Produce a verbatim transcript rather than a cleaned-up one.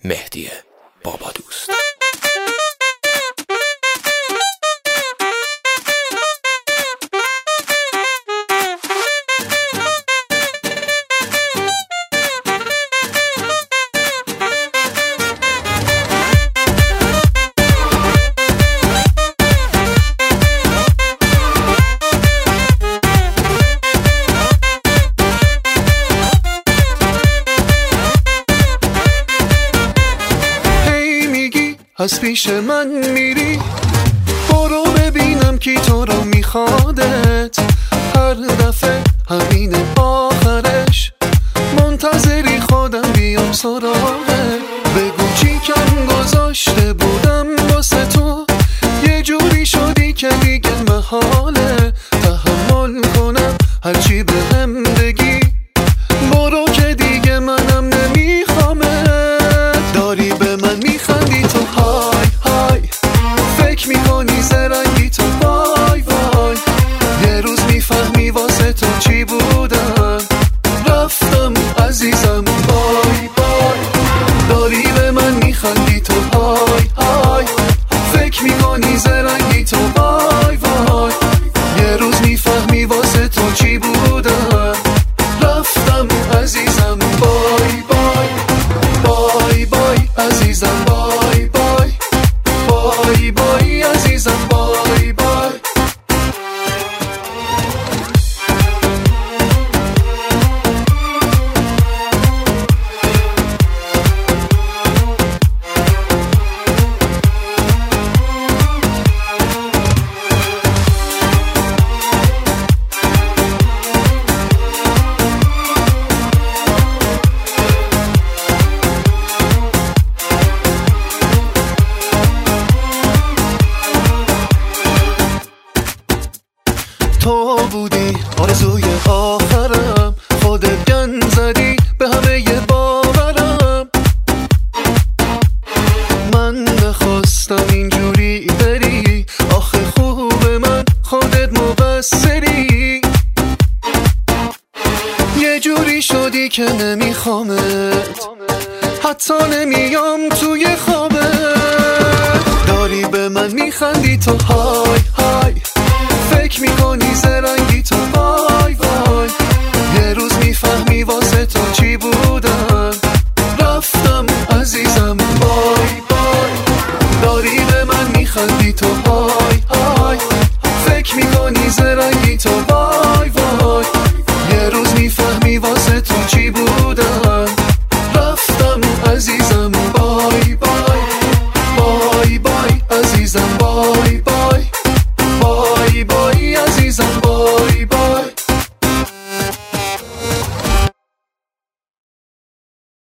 مهدی بابا دوست. از پیش من میری، برو ببینم کی تو رو میخوادت. هر دفعه همین آخرش، منتظری خودم بیام سراغه. بگو چی کم گذاشته بودم واسه تو، یه جوری شدی که دیگه محاله تحمل کنم هرچی بهم بگی. برو که دیگه منم نمیخوامت. داری به من میخندی تو های های، فکر میکنی زرنگی تو وای وای. یه روز میفهمی واسه تو چی بودم. رفتم عزیزم بای بای. داری به من میخندی تو های های، فکر میکنی زرنگی تو وای وای. یه روز میفهمی واسه تو چی بودم. رفتم عزیزم بای بای. بای بای عزیزم بای بای. بای بای عزیزم بای بای. تو بودی آرزوی آخرم، خودت گن زدی به همه ی باورم. من نخواستم اینجوری بری، آخه خوب من خودت مقصری. یه جوری شدی که نمیخوامت، حتی نمیام توی خوابت. داری به من میخندی تو های های، فکر میکنی زرنگی تو وای وای. یه روز میفهمی واسه تو چی بودم. رفتم عزیزم بای بای. داری به من میخندی تو های های، فکر میکنی زرنگی تو وای وای. یه روز میفهمی واسه تو چی بودم. رفتم عزیزم بای بای. بای بای عزیزم بای